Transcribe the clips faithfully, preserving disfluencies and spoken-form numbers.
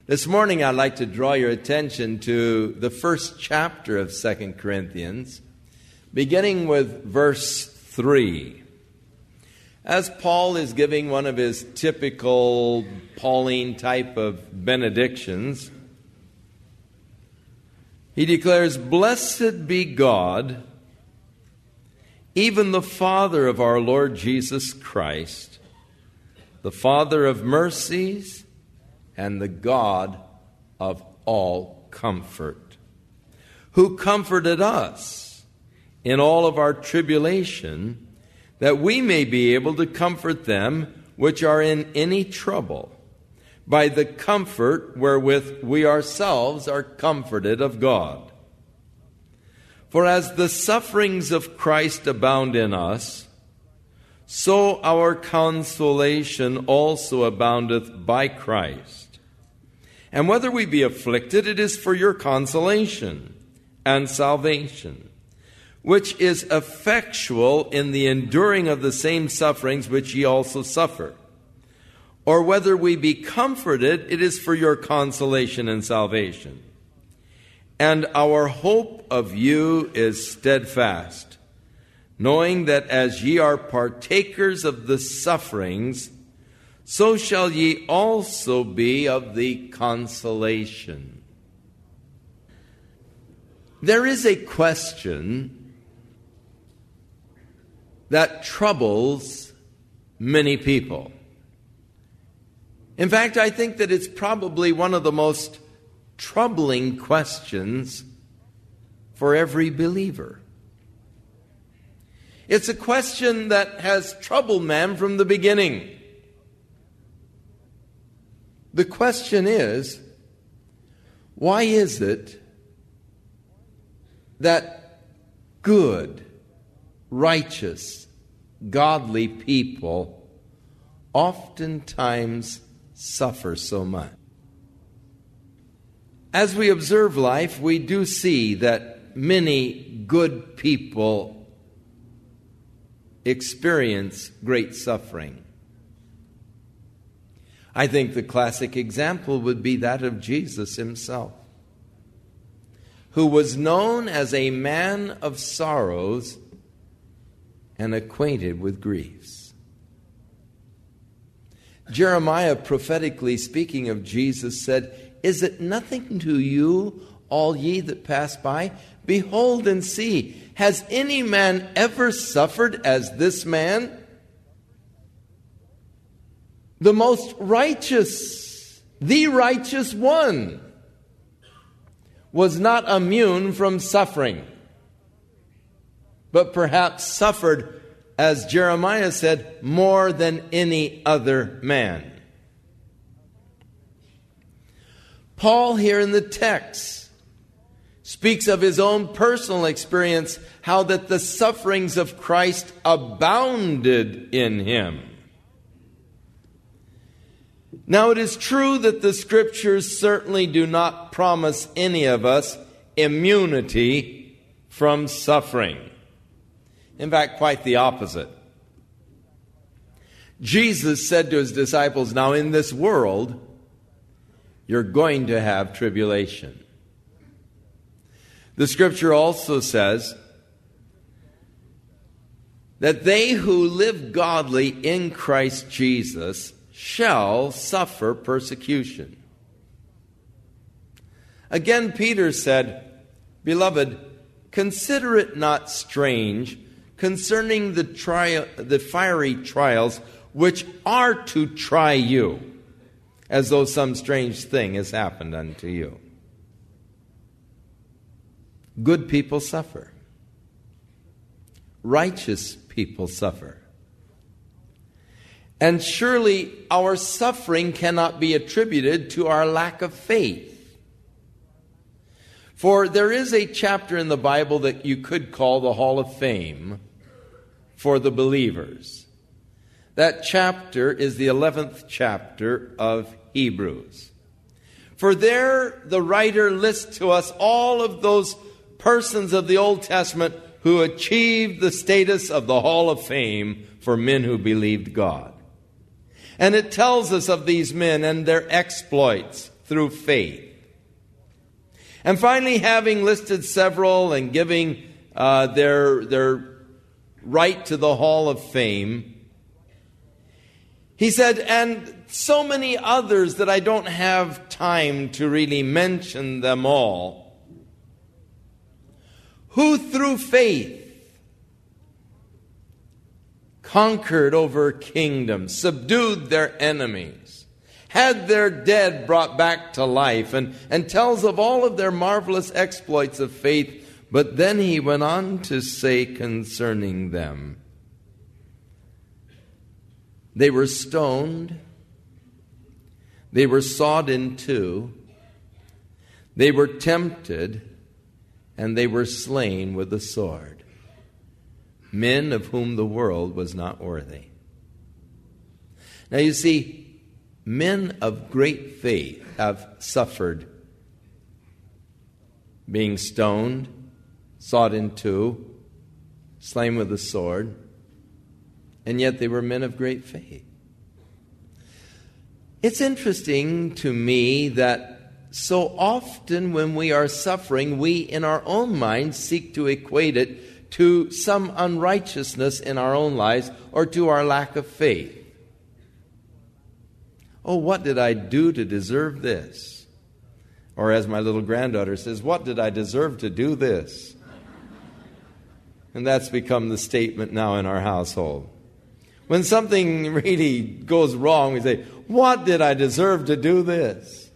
This morning I'd like to draw your attention to the first chapter of Second Corinthians, beginning with verse three. As Paul is giving one of his typical Pauline type of benedictions, he declares, "Blessed be God, even the Father of our Lord Jesus Christ, the Father of mercies and the God of all comfort, who comforted us in all of our tribulation, that we may be able to comfort them which are in any trouble, by the comfort wherewith we ourselves are comforted of God. For as the sufferings of Christ abound in us, so our consolation also aboundeth by Christ. And whether we be afflicted, it is for your consolation and salvation, which is effectual in the enduring of the same sufferings which ye also suffer. Or whether we be comforted, it is for your consolation and salvation. And our hope of you is steadfast, knowing that as ye are partakers of the sufferings, so shall ye also be of the consolation." There is a question that troubles many people. In fact, I think that it's probably one of the most troubling questions for every believer. It's a question that has troubled man from the beginning. The question is, why is it that good, righteous, godly people oftentimes suffer so much? As we observe life, we do see that many good people experience great suffering. I think the classic example would be that of Jesus himself, who was known as a man of sorrows and acquainted with griefs. Jeremiah, prophetically speaking of Jesus, said, "Is it nothing to you, all ye that pass by? Behold and see, has any man ever suffered as this man? The most righteous, the righteous one, was not immune from suffering, but perhaps suffered, as Jeremiah said, more than any other man." Paul here in the text speaks of his own personal experience, how that the sufferings of Christ abounded in him. Now, it is true that the Scriptures certainly do not promise any of us immunity from suffering. In fact, quite the opposite. Jesus said to his disciples, "Now in this world, you're going to have tribulation." The Scripture also says that they who live godly in Christ Jesus shall suffer persecution. Again, Peter said, "Beloved, consider it not strange concerning the trial, the fiery trials which are to try you, as though some strange thing has happened unto you." Good people suffer. Righteous people suffer. And surely our suffering cannot be attributed to our lack of faith. For there is a chapter in the Bible that you could call the Hall of Fame for the believers. That chapter is the eleventh chapter of Hebrews. For there the writer lists to us all of those persons of the Old Testament who achieved the status of the Hall of Fame for men who believed God. And it tells us of these men and their exploits through faith. And finally, having listed several and giving uh, their, their right to the Hall of Fame, he said, and so many others that I don't have time to really mention them all, who through faith conquered over kingdoms, subdued their enemies, had their dead brought back to life, and, and tells of all of their marvelous exploits of faith. But then he went on to say concerning them, they were stoned, they were sawed in two, they were tempted, and they were slain with the sword. Men of whom the world was not worthy. Now you see, men of great faith have suffered being stoned, sawed in two, slain with the sword, and yet they were men of great faith. It's interesting to me that so often when we are suffering, we in our own minds seek to equate it to some unrighteousness in our own lives or to our lack of faith. Oh, what did I do to deserve this? Or as my little granddaughter says, what did I deserve to do this? And that's become the statement now in our household. When something really goes wrong, we say, what did I deserve to do this?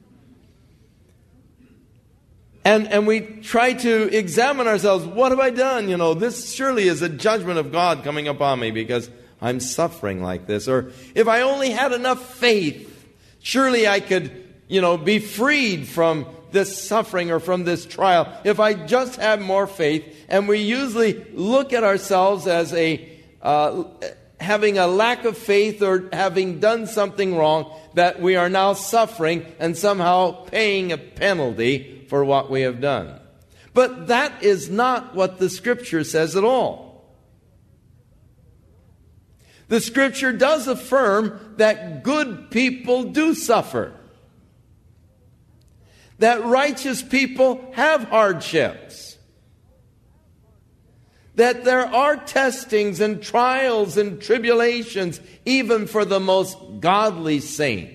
And and we try to examine ourselves. What have I done? You know, this surely is a judgment of God coming upon me because I'm suffering like this. Or if I only had enough faith, surely I could, you know, be freed from this suffering or from this trial. If I just had more faith. And we usually look at ourselves as a uh, having a lack of faith or having done something wrong, that we are now suffering and somehow paying a penalty for what we have done. But that is not what the Scripture says at all. The Scripture does affirm that good people do suffer, that righteous people have hardships, that there are testings and trials and tribulations even for the most godly saint.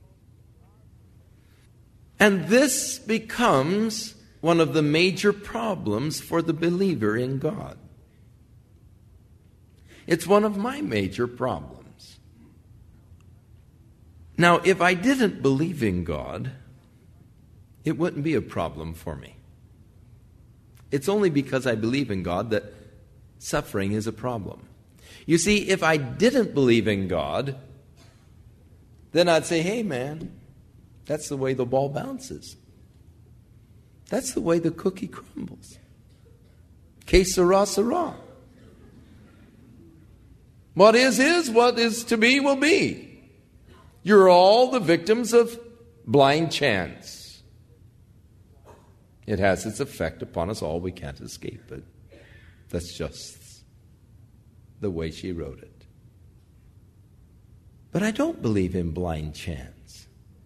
And this becomes one of the major problems for the believer in God. It's one of my major problems. Now, if I didn't believe in God, it wouldn't be a problem for me. It's only because I believe in God that suffering is a problem. You see, if I didn't believe in God, then I'd say, hey man, that's the way the ball bounces. That's the way the cookie crumbles. Que sera, sera. What is, is. What is to be, will be. You're all the victims of blind chance. It has its effect upon us all. We can't escape it. That's just the way she wrote it. But I don't believe in blind chance.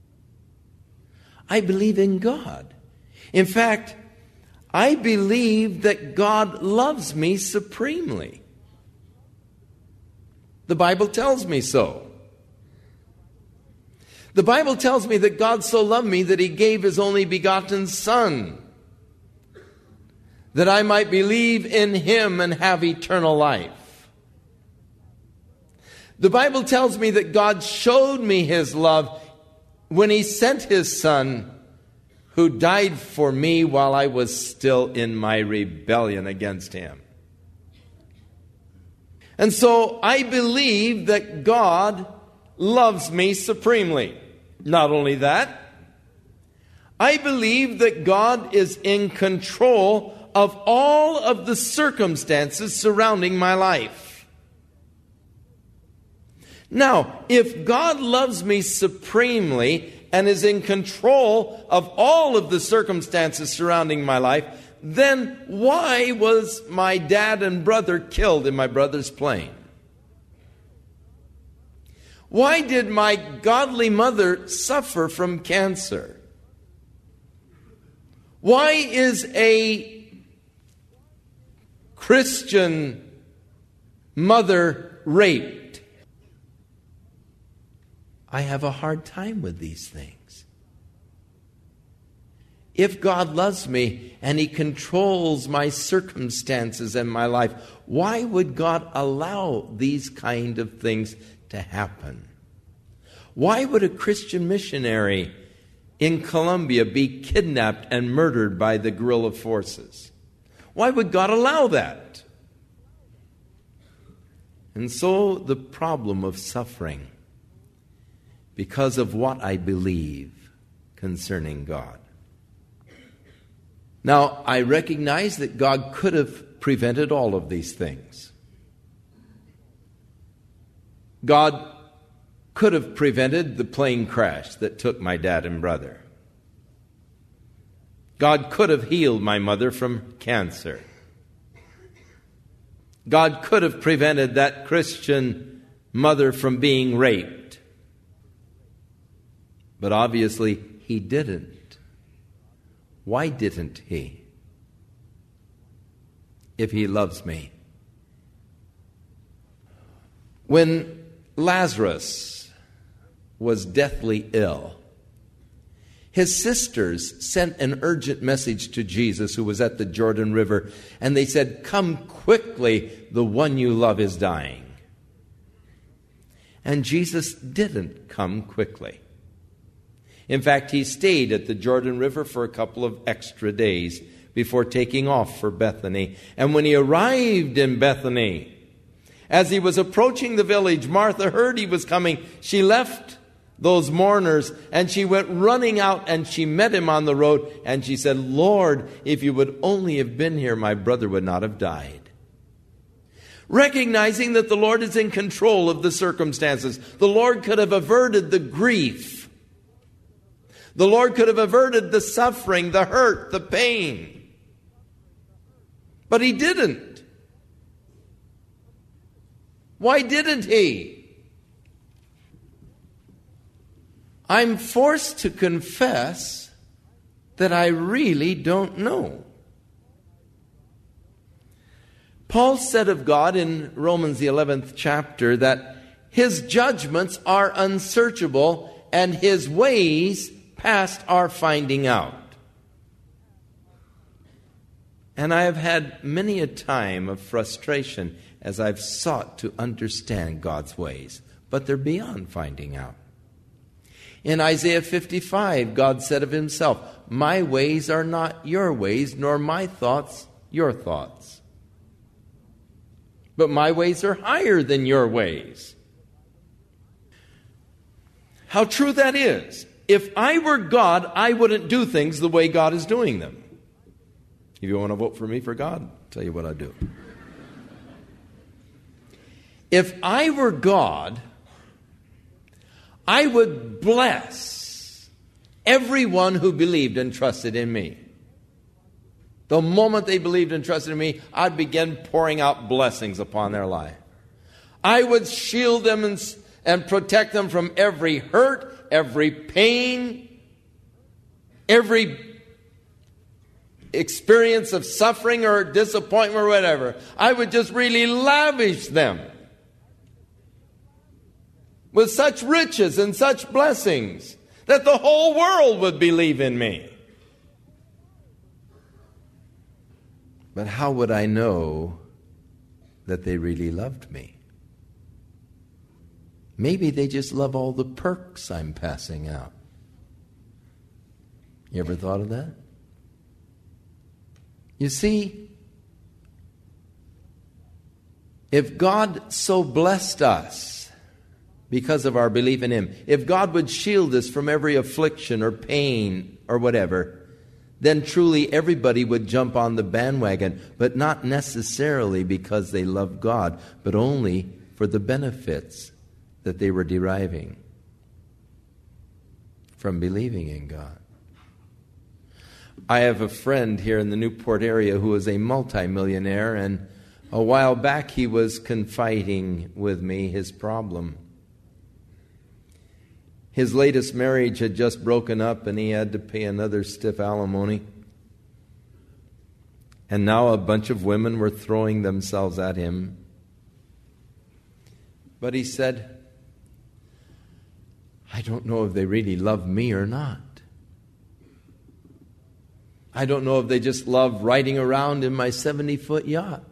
I believe in God. In fact, I believe that God loves me supremely. The Bible tells me so. The Bible tells me that God so loved me that He gave His only begotten Son, that I might believe in Him and have eternal life. The Bible tells me that God showed me His love when He sent His Son, who died for me while I was still in my rebellion against Him. And so I believe that God loves me supremely. Not only that, I believe that God is in control of all of the circumstances surrounding my life. Now, if God loves me supremely and is in control of all of the circumstances surrounding my life, then why was my dad and brother killed in my brother's plane? Why did my godly mother suffer from cancer? Why is a Christian mother raped? I have a hard time with these things. If God loves me and He controls my circumstances and my life, why would God allow these kind of things to happen? Why would a Christian missionary in Colombia be kidnapped and murdered by the guerrilla forces? Why would God allow that? And so the problem of suffering, because of what I believe concerning God. Now, I recognize that God could have prevented all of these things. God could have prevented the plane crash that took my dad and brother. God could have healed my mother from cancer. God could have prevented that Christian mother from being raped. But obviously, He didn't. Why didn't He? If He loves me. When Lazarus was deathly ill, his sisters sent an urgent message to Jesus, who was at the Jordan River, and they said, "Come quickly, the one you love is dying." And Jesus didn't come quickly. In fact, He stayed at the Jordan River for a couple of extra days before taking off for Bethany. And when He arrived in Bethany, as He was approaching the village, Martha heard He was coming. She left those mourners and she went running out and she met Him on the road and she said, "Lord, if you would only have been here, my brother would not have died." Recognizing that the Lord is in control of the circumstances, the Lord could have averted the grief. The Lord could have averted the suffering, the hurt, the pain. But He didn't. Why didn't He? I'm forced to confess that I really don't know. Paul said of God in Romans the eleventh chapter that His judgments are unsearchable and His ways past our finding out. And I have had many a time of frustration as I've sought to understand God's ways, but they're beyond finding out. In Isaiah fifty-five, God said of Himself, "My ways are not your ways, nor my thoughts your thoughts. But my ways are higher than your ways." How true that is. If I were God, I wouldn't do things the way God is doing them. If you want to vote for me for God, I'll tell you what I'd do. If I were God, I would bless everyone who believed and trusted in me. The moment they believed and trusted in me, I'd begin pouring out blessings upon their life. I would shield them and, and protect them from every hurt, every pain, every experience of suffering or disappointment or whatever. I would just really lavish them with such riches and such blessings that the whole world would believe in me. But how would I know that they really loved me? Maybe they just love all the perks I'm passing out. You ever thought of that? You see, if God so blessed us because of our belief in Him, if God would shield us from every affliction or pain or whatever, then truly everybody would jump on the bandwagon, but not necessarily because they love God, but only for the benefits that they were deriving from believing in God. I have a friend here in the Newport area who is a multimillionaire, and a while back he was confiding with me his problem. His latest marriage had just broken up and he had to pay another stiff alimony. And now a bunch of women were throwing themselves at him. But he said, I don't know if they really love me or not. I don't know if they just love riding around in my seventy-foot yacht.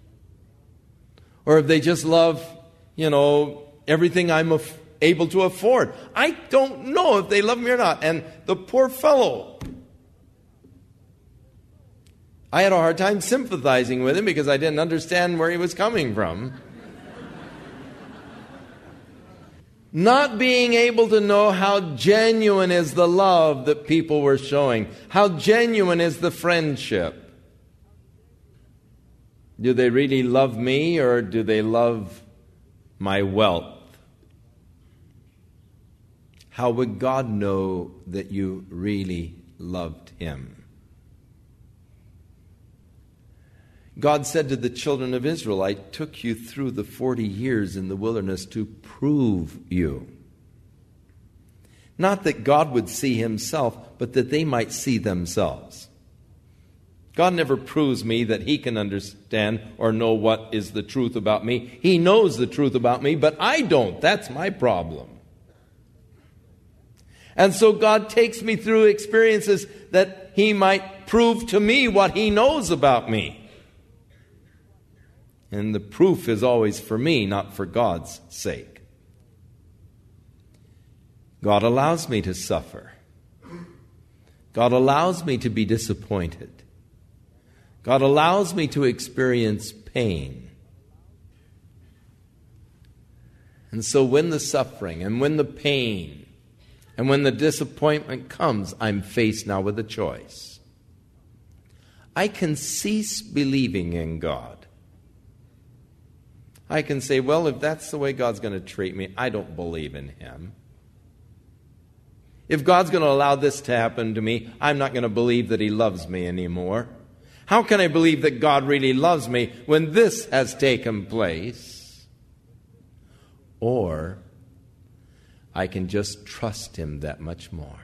Or if they just love, you know, everything I'm af- able to afford. I don't know if they love me or not. And the poor fellow, I had a hard time sympathizing with him because I didn't understand where he was coming from. Not being able to know how genuine is the love that people were showing. How genuine is the friendship. Do they really love me or do they love my wealth? How would God know that you really loved Him? God said to the children of Israel, I took you through the forty years in the wilderness to prove you. Not that God would see Himself, but that they might see themselves. God never proves me that He can understand or know what is the truth about me. He knows the truth about me, but I don't. That's my problem. And so God takes me through experiences that He might prove to me what He knows about me. And the proof is always for me, not for God's sake. God allows me to suffer. God allows me to be disappointed. God allows me to experience pain. And so when the suffering and when the pain and when the disappointment comes, I'm faced now with a choice. I can cease believing in God. I can say, well, if that's the way God's going to treat me, I don't believe in Him. If God's going to allow this to happen to me, I'm not going to believe that He loves me anymore. How can I believe that God really loves me when this has taken place? Or I can just trust Him that much more.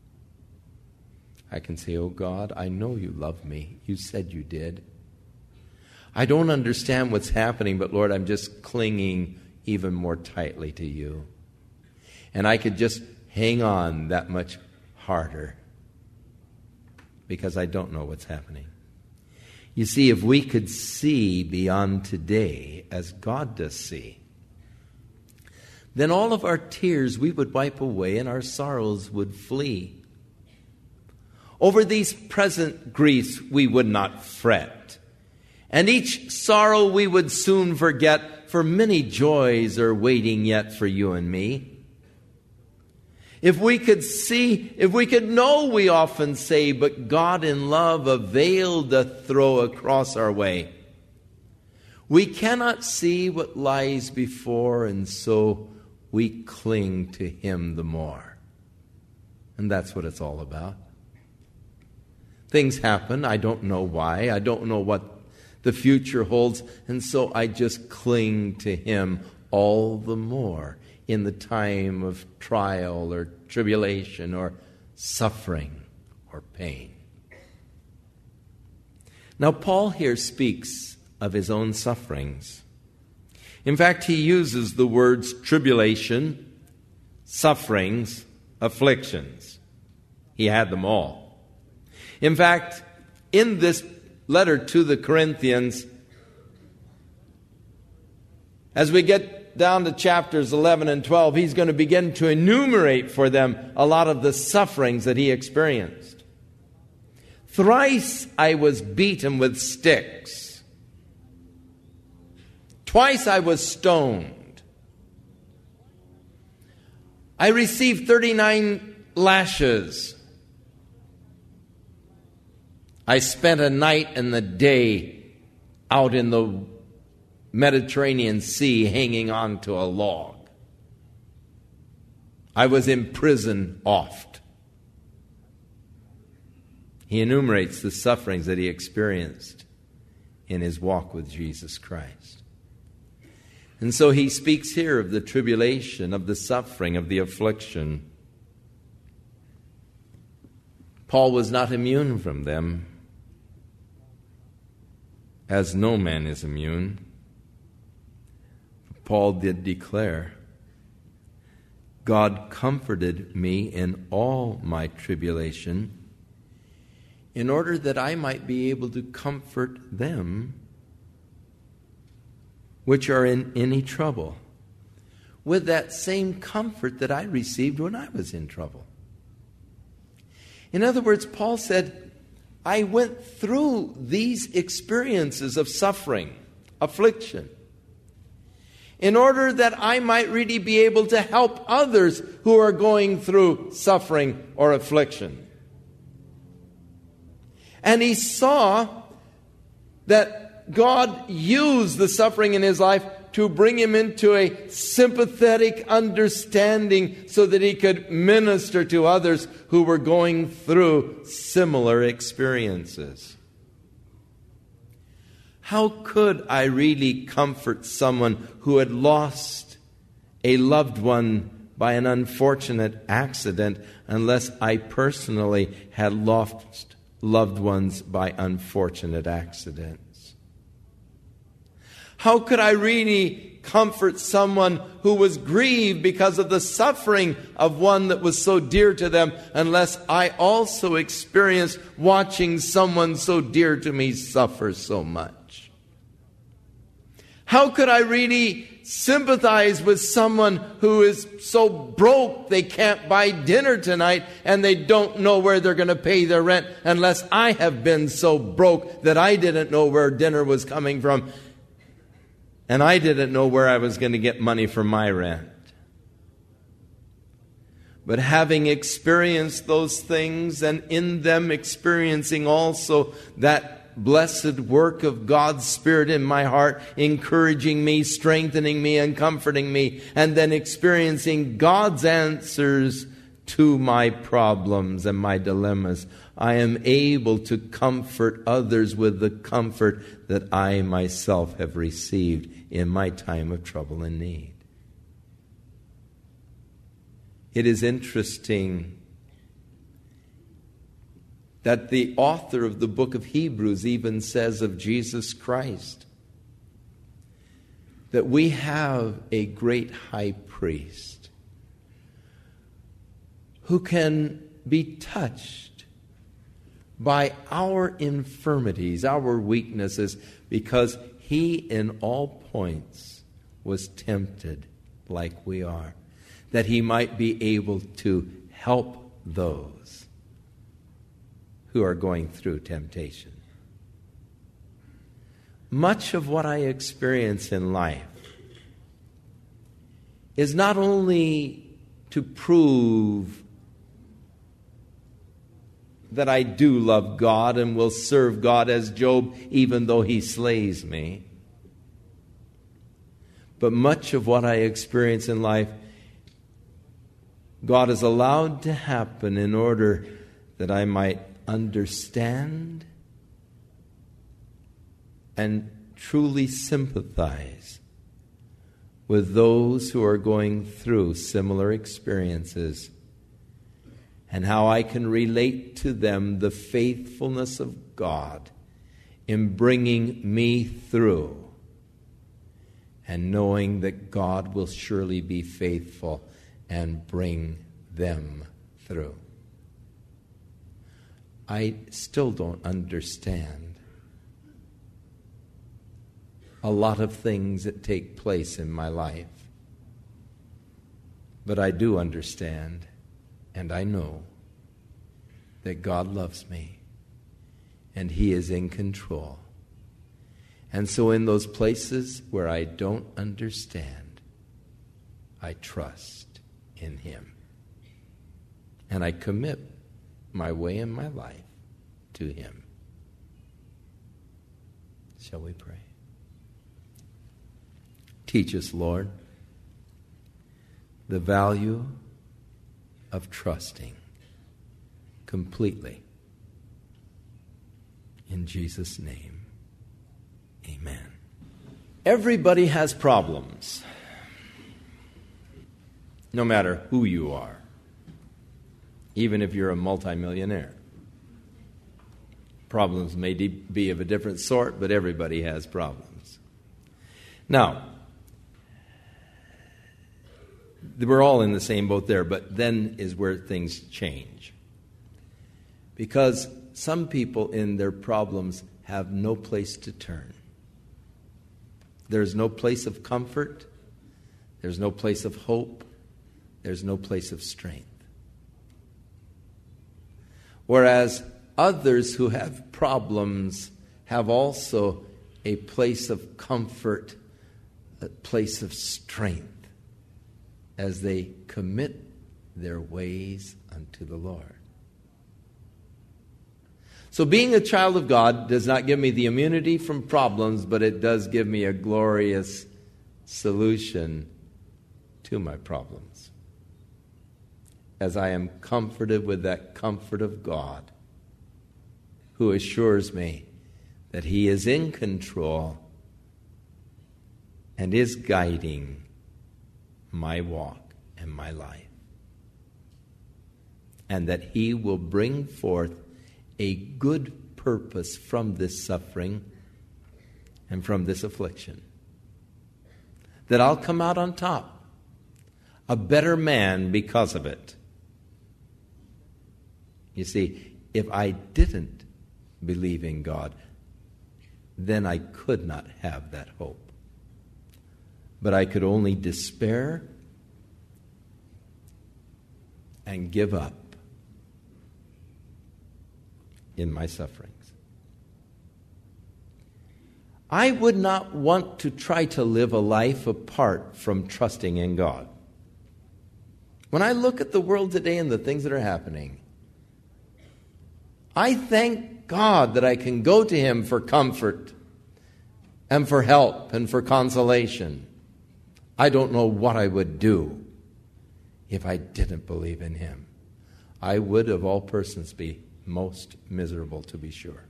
I can say, oh God, I know You love me. You said You did. I don't understand what's happening, but Lord, I'm just clinging even more tightly to You. And I could just hang on that much harder because I don't know what's happening. You see, if we could see beyond today as God does see, then all of our tears we would wipe away and our sorrows would flee. Over these present griefs we would not fret. And each sorrow we would soon forget, for many joys are waiting yet for you and me. If we could see, if we could know, we often say, but God in love a veil doth throw across our way. We cannot see what lies before, and so we cling to Him the more. And that's what it's all about. Things happen, I don't know why, I don't know what the future holds, and so I just cling to Him all the more in the time of trial or tribulation or suffering or pain. Now, Paul here speaks of his own sufferings. In fact, he uses the words tribulation, sufferings, afflictions. He had them all. In fact, in this letter to the Corinthians, as we get down to chapters eleven and twelve, he's going to begin to enumerate for them a lot of the sufferings that he experienced. Thrice I was beaten with sticks. Twice I was stoned. I received thirty-nine lashes. I spent a night and a day out in the Mediterranean Sea hanging on to a log. I was in prison oft. He enumerates the sufferings that he experienced in his walk with Jesus Christ. And so he speaks here of the tribulation, of the suffering, of the affliction. Paul was not immune from them, as no man is immune. Paul did declare, God comforted me in all my tribulation, in order that I might be able to comfort them which are in any trouble, with that same comfort that I received when I was in trouble. In other words, Paul said, I went through these experiences of suffering, affliction, in order that I might really be able to help others who are going through suffering or affliction. And he saw that God used the suffering in his life to bring him into a sympathetic understanding so that he could minister to others who were going through similar experiences. How could I really comfort someone who had lost a loved one by an unfortunate accident unless I personally had lost loved ones by unfortunate accidents? How could I really comfort someone who was grieved because of the suffering of one that was so dear to them unless I also experienced watching someone so dear to me suffer so much? How could I really sympathize with someone who is so broke they can't buy dinner tonight and they don't know where they're going to pay their rent unless I have been so broke that I didn't know where dinner was coming from and I didn't know where I was going to get money for my rent? But having experienced those things and in them experiencing also that blessed work of God's Spirit in my heart, encouraging me, strengthening me, and comforting me, and then experiencing God's answers to my problems and my dilemmas, I am able to comfort others with the comfort that I myself have received in my time of trouble and need. It is interesting that the author of the book of Hebrews even says of Jesus Christ that we have a great high priest who can be touched by our infirmities, our weaknesses, because he in all points was tempted like we are, that he might be able to help those who are going through temptation. Much of what I experience in life is not only to prove that I do love God and will serve God as Job even though he slays me, but much of what I experience in life God has allowed to happen in order that I might understand and truly sympathize with those who are going through similar experiences, and how I can relate to them the faithfulness of God in bringing me through, and knowing that God will surely be faithful and bring them through. I still don't understand a lot of things that take place in my life. But I do understand, and I know that God loves me, and he is in control. And so in those places where I don't understand, I trust in him. And I commit my way and my life to him. Shall we pray? Teach us, Lord, the value of trusting completely. In Jesus' name, amen. Everybody has problems, no matter who you are, even if you're a multimillionaire. Problems may de- be of a different sort, but everybody has problems. Now, we're all in the same boat there, but then is where things change. Because some people in their problems have no place to turn. There's no place of comfort. There's no place of hope. There's no place of strength. Whereas others who have problems have also a place of comfort, a place of strength, as they commit their ways unto the Lord. So being a child of God does not give me the immunity from problems, but it does give me a glorious solution to my problems. As I am comforted with that comfort of God, who assures me that He is in control and is guiding my walk and my life. And that He will bring forth a good purpose from this suffering and from this affliction. That I'll come out on top, a better man because of it. You see, if I didn't believe in God, then I could not have that hope. But I could only despair and give up in my sufferings. I would not want to try to live a life apart from trusting in God. When I look at the world today and the things that are happening, I thank God that I can go to Him for comfort and for help and for consolation. I don't know what I would do if I didn't believe in Him. I would, of all persons, be most miserable, to be sure.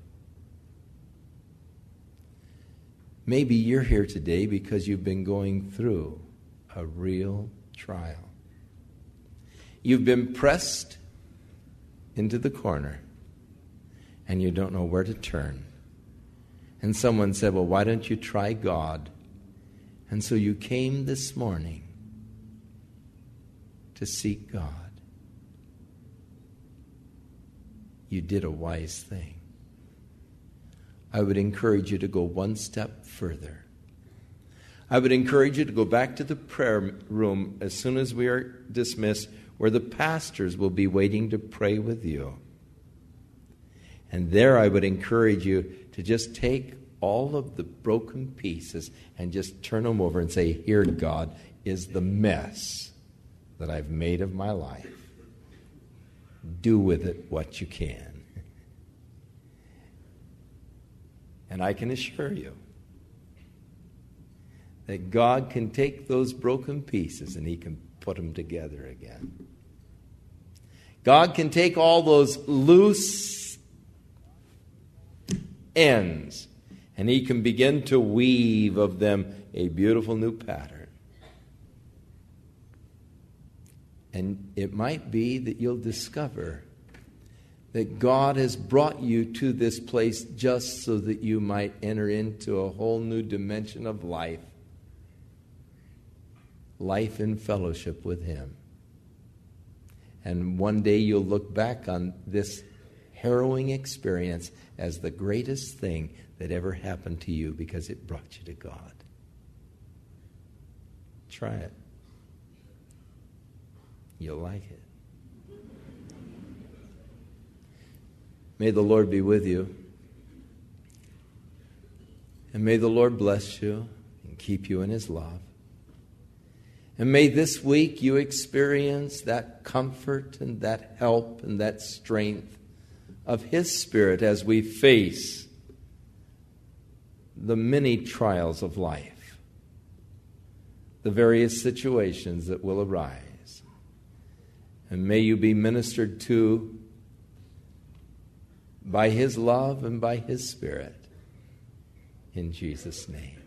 Maybe you're here today because you've been going through a real trial. You've been pressed into the corner and you don't know where to turn. And someone said, well, why don't you try God? And so you came this morning to seek God. You did a wise thing. I would encourage you to go one step further. I would encourage you to go back to the prayer room as soon as we are dismissed, where the pastors will be waiting to pray with you. And there I would encourage you to just take all of the broken pieces and just turn them over and say, here, God, is the mess that I've made of my life. Do with it what you can. And I can assure you that God can take those broken pieces and He can put them together again. God can take all those loose ends and He can begin to weave of them a beautiful new pattern. And it might be that you'll discover that God has brought you to this place just so that you might enter into a whole new dimension of life. Life in fellowship with Him. And one day you'll look back on this harrowing experience as the greatest thing that ever happened to you because it brought you to God. Try it. You'll like it. May the Lord be with you. And may the Lord bless you and keep you in His love. And may this week you experience that comfort and that help and that strength of His Spirit as we face the many trials of life, the various situations that will arise. And may you be ministered to by His love and by His Spirit. In Jesus' name.